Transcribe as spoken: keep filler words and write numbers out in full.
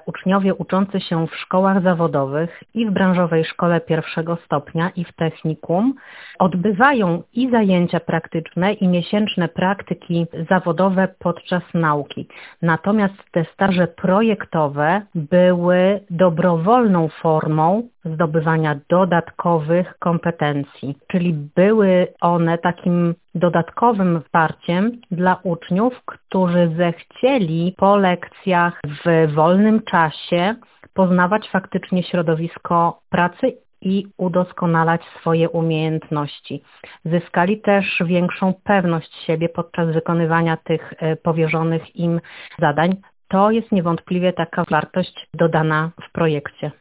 uczniowie uczący się w szkołach zawodowych i w branżowej szkole pierwszego stopnia i w technikum odbywają i zajęcia praktyczne i miesięczne praktyki zawodowe podczas nauki. Natomiast te staże projektowe były dobrowolną formą zdobywania dodatkowych kompetencji, czyli były one takim dodatkowym wsparciem dla uczniów, którzy zechcieli po lekcjach w wolnym czasie poznawać faktycznie środowisko pracy i udoskonalać swoje umiejętności. Zyskali też większą pewność siebie podczas wykonywania tych powierzonych im zadań. To jest niewątpliwie taka wartość dodana w projekcie.